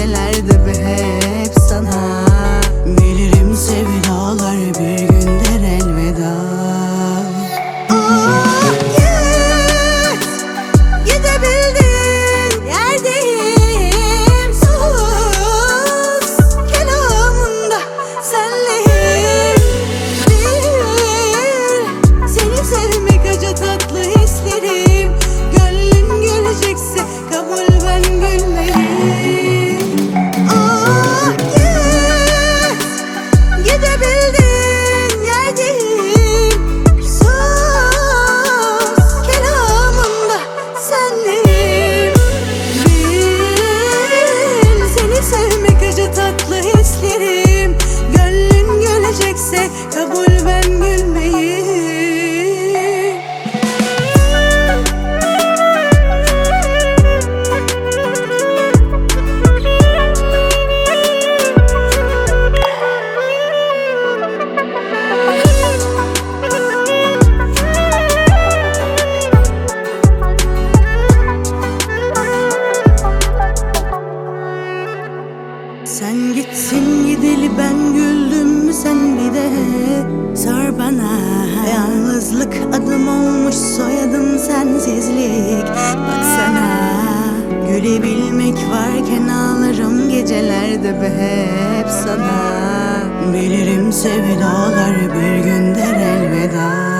gecelerde be hep sana. Bilirim sevdalar bir gün der elveda. Gidebildiğin yerdeyim. Sus kelamında senleyim. Bil seni sevmek acı tatlı hislerim. Gönlün gülecekse kabul ben gülmeyim. Gidebildiğin yerdeyim. Sus kelamında senleyim. Bil seni sevmek acı tatlı hislerim. Gönlün gülecekse kabul ben gülmeyim. Sen gitsin gideli ben güldüm mü sen bir de sor bana. Yalnızlık adım olmuş soyadım sensizlik. Baksana gülebilmek varken ağlarım gecelerde be hep sana. Bilirim sevdalar bir gün der elveda.